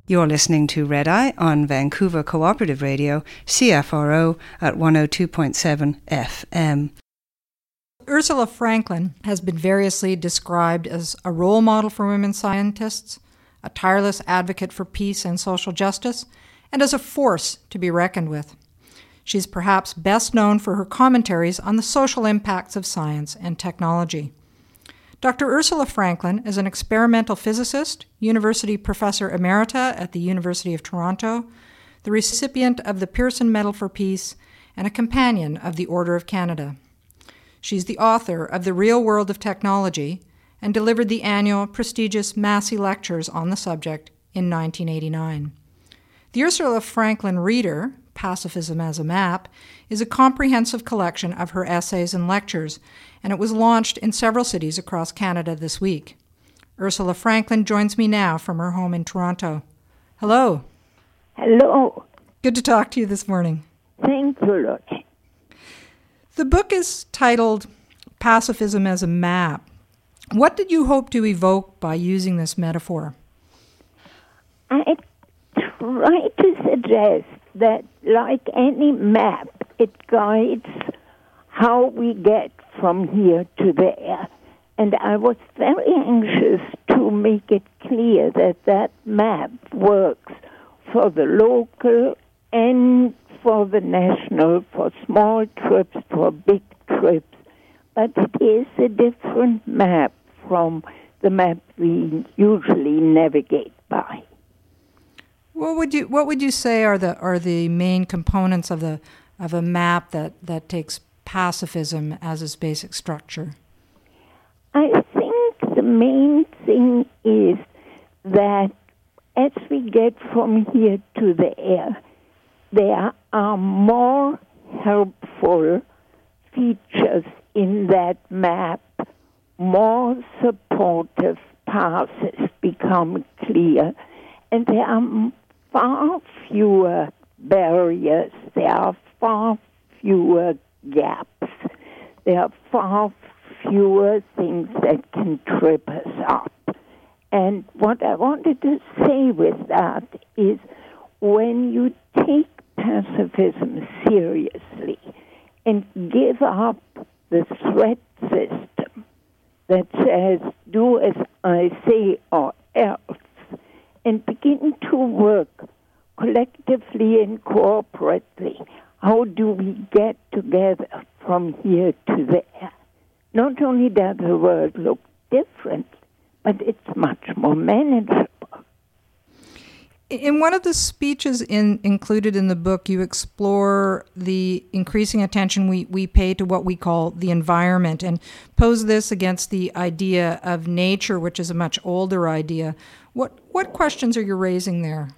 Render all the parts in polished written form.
You're listening to Red Eye on Vancouver Cooperative Radio, CFRO at 102.7 FM. Ursula Franklin has been variously described as a role model for women scientists, a tireless advocate for peace and social justice, and as a force to be reckoned with. She's perhaps best known for her commentaries on the social impacts of science and technology. Dr. Ursula Franklin is an experimental physicist, university professor emerita at the University of Toronto, the recipient of the Pearson Medal for Peace, and a companion of the Order of Canada. She's the author of The Real World of Technology and delivered the annual prestigious Massey Lectures on the subject in 1989. The Ursula Franklin Reader, Pacifism as a Map, is a comprehensive collection of her essays and lectures, and it was launched in several cities across Canada this week. Ursula Franklin joins me now from her home in Toronto. Hello. Hello. Good to talk to you this morning. Thank you, Lorraine. The book is titled Pacifism as a Map. What did you hope to evoke by using this metaphor? I try to suggest that, like any map, it guides how we get from here to there. And I was very anxious to make it clear that that map works for the local and for the national, for small trips, for big trips. But it is a different map from the map we usually navigate by. What would you say are the main components of a map that takes pacifism as its basic structure? I think the main thing is that as we get from here to there are more helpful features in that map, more supportive paths become clear, and there are far fewer barriers, there are far fewer gaps, there are far fewer things that can trip us up. And what I wanted to say with that is when you take pacifism seriously and give up the threat system that says, do as I say or else, and begin to work collectively and cooperatively, how do we get together from here to there? Not only does the world look different, but it's much more manageable. In one of the speeches included in the book, you explore the increasing attention we pay to what we call the environment and pose this against the idea of nature, which is a much older idea. What questions are you raising there?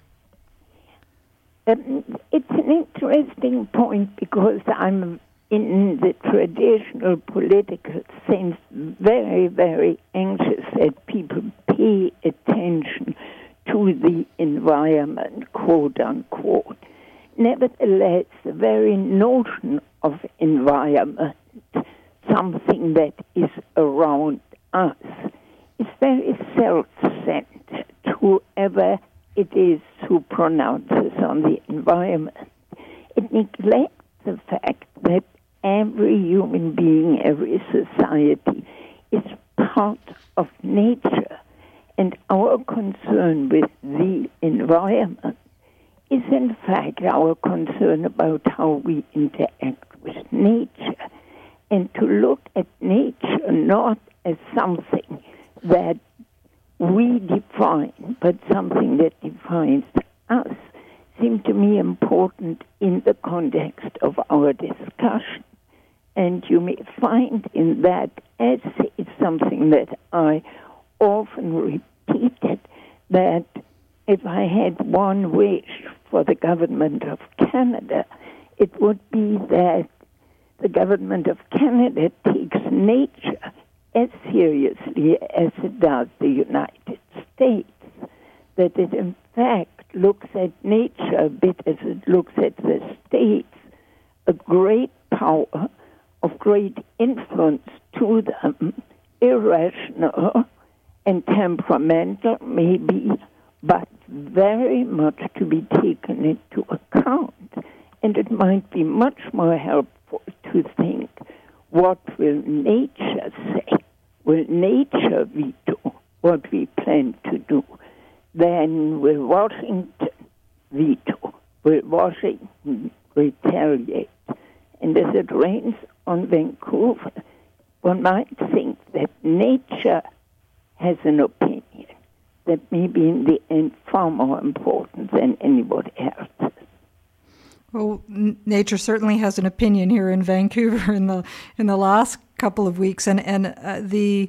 It's an interesting point because I'm in the traditional political sense very, very anxious that people pay attention to the environment, quote unquote. Nevertheless, the very notion of environment, something that is around us, is very self-centered. Whoever it is who pronounces on the environment, it neglects the fact that every human being, every society is part of nature. And our concern with the environment is in fact our concern about how we interact with nature. And to look at nature not as something that we define, but something that defines us, seemed to me important in the context of our discussion. And you may find in that essay something that I often repeated, that if I had one wish for the government of Canada, it would be that the government of Canada takes nature as seriously as it does the United States, that it in fact looks at nature a bit as it looks at the states, a great power of great influence to them, irrational and temperamental maybe, but very much to be taken into account. And it might be much more helpful to think, what will nature say? Will nature veto what we plan to do? Then will Washington veto? Will Washington retaliate? And as it rains on Vancouver, one might think that nature has an opinion that may be in the end far more important than anybody else's. Well, nature certainly has an opinion here in Vancouver in the last couple of weeks, and the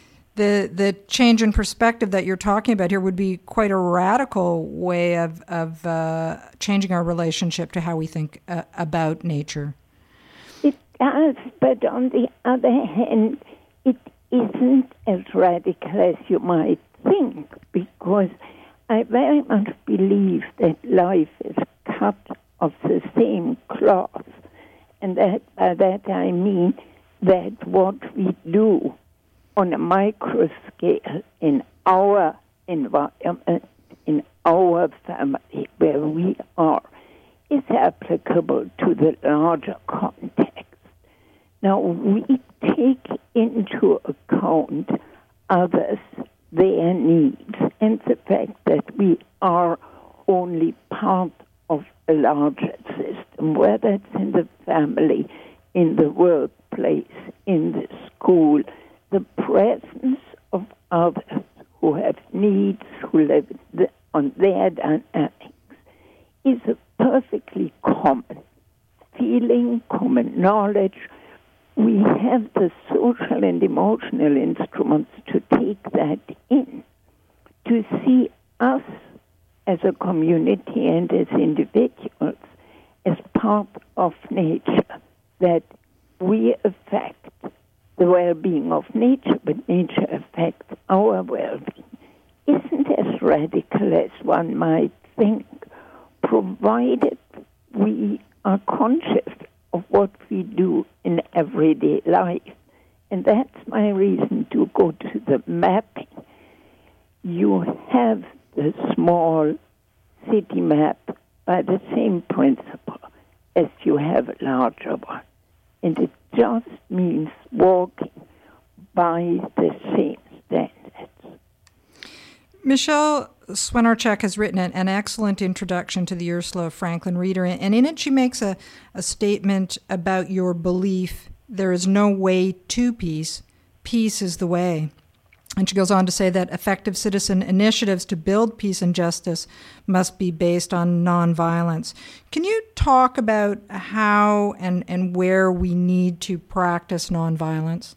change in perspective that you're talking about here would be quite a radical way of changing our relationship to how we think about nature. It does, but on the other hand, it isn't as radical as you might think, because I very much believe that life is cut of the same cloth, and that by that I mean that what we do on a micro scale in our environment, in our family, where we are, is applicable to the larger context. Now, we take into account others, their needs, and the fact that we are only part of a larger system, whether it's in the family, in the workplace, in the school. The presence of others who have needs, who live on their dynamics, is a perfectly common feeling, common knowledge. We have the social and emotional instruments to take that in, to see us as a community and as individuals as part of nature, that we affect the well-being of nature, but nature affects our well-being, isn't as radical as one might think, provided we are conscious of what we do in everyday life. And that's my reason to go to the mapping. You have the small city map by the same principle as you have a larger one. And it just means walking by the same standards. Michelle Swinerchuk has written an excellent introduction to the Ursula Franklin Reader, and in it she makes a statement about your belief there is no way to peace. Peace is the way. And she goes on to say that effective citizen initiatives to build peace and justice must be based on nonviolence. Can you talk about how and where we need to practice nonviolence?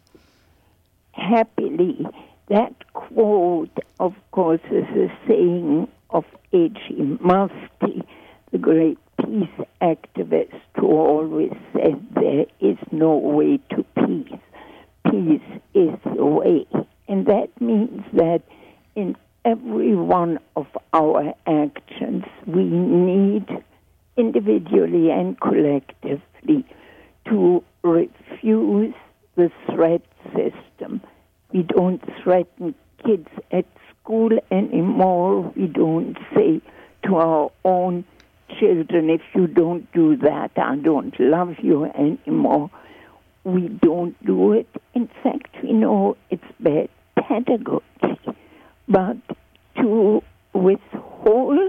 Happily, that quote, of course, is a saying of H.E. Musty, the great peace activist who always said there is no way to peace. Peace is the way. And that means that in every one of our actions, we need, individually and collectively, to refuse the threat system. We don't threaten kids at school anymore. We don't say to our own children, if you don't do that, I don't love you anymore. We don't do it. In fact, we know it's bad pedagogy. But to withhold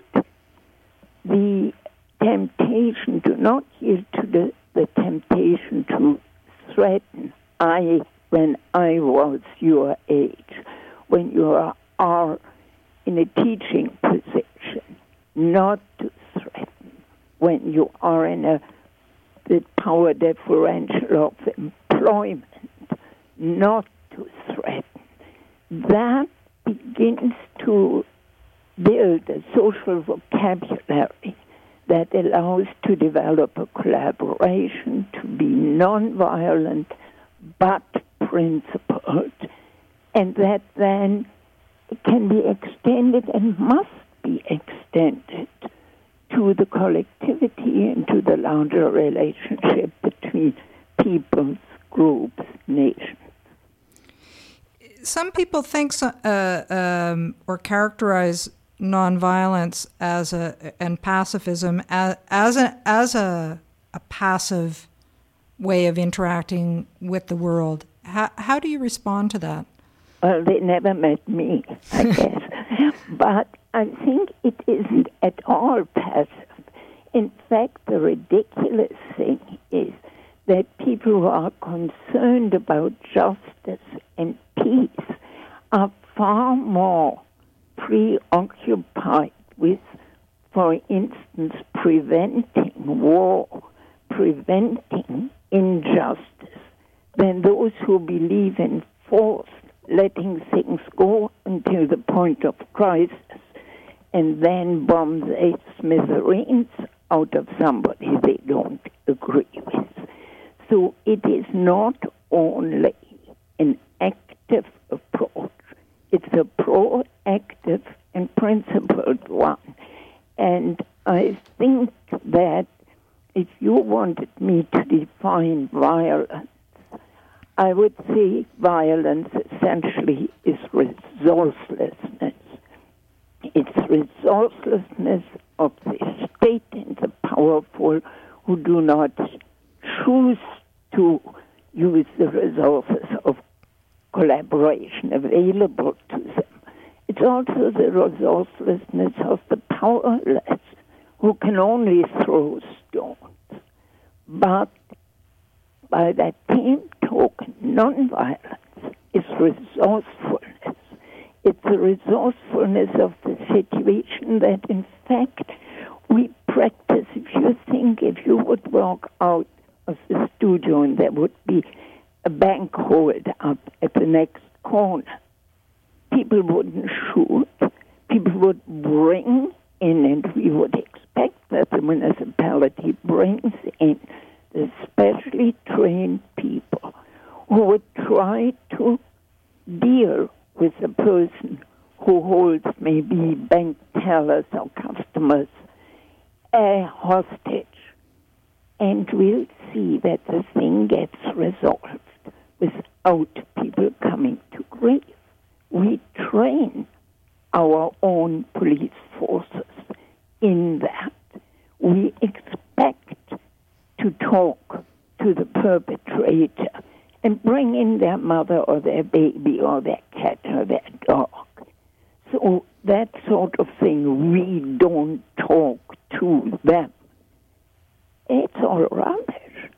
the temptation, to not yield to the temptation to threaten, when I was your age, when you are in a teaching position, not to threaten, when you are in the power differential of employment, not to threaten. That begins to build a social vocabulary that allows to develop a collaboration, to be nonviolent but principled, and that then can be extended and must be extended to the collectivity and to the larger relationship between peoples, groups, nations. Some people think or characterize nonviolence and pacifism as a passive way of interacting with the world. How do you respond to that? Well, they never met me, I guess. But I think it isn't at all passive. In fact, the ridiculous thing is that people who are concerned about justice and peace are far more preoccupied with, for instance, preventing war, preventing injustice, than those who believe in force, letting things go until the point of crisis, and then bomb the smithereens out of somebody they don't agree with. So it is not only an active approach, it's a proactive and principled one. And I think that if you wanted me to define violence, I would say violence essentially is resourcelessness. It's resourcelessness of the state and the powerful who do not choose to use the resources of collaboration available to them. It's also the resourcelessness of the powerless who can only throw stones. But by that same token, nonviolence is resourcefulness. It's the resourcefulness of the situation that, in fact, we practice. If you would walk out of the studio and there would be a bank hold up at the next corner, people wouldn't shoot. People would bring in, and we would expect that the municipality brings in the specially trained people who would try to deal with the person who holds maybe bank tellers or customers a hostage. And we'll see that the thing gets resolved without people coming to grief. We train our own police forces in that. We expect to talk to the perpetrator and bring in their mother or their baby or their cat or their dog. So that sort of thing, we don't talk to them. It's all rubbish.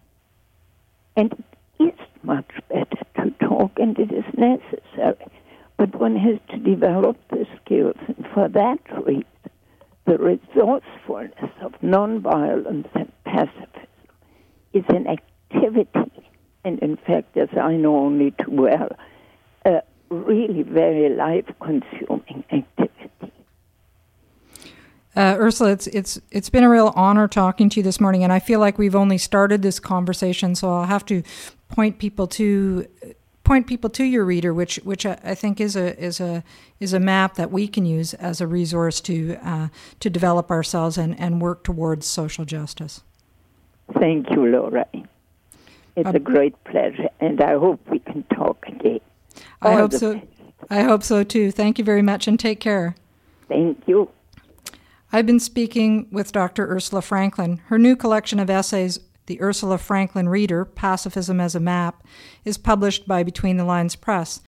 And it is much better to talk, and it is necessary. But one has to develop the skills, and for that reason, the resourcefulness of nonviolence and pacifism is an activity, and in fact, as I know only too well, a really very life-consuming activity. Ursula, it's been a real honor talking to you this morning, and I feel like we've only started this conversation, so I'll have to point people to your reader, which I think is a map that we can use as a resource to develop ourselves and work towards social justice. Thank you, Laura. It's a great pleasure, and I hope we can talk again. I hope so. I hope so too. Thank you very much, and take care. Thank you. I've been speaking with Dr. Ursula Franklin. Her new collection of essays, The Ursula Franklin Reader, Pacifism as a Map, is published by Between the Lines Press.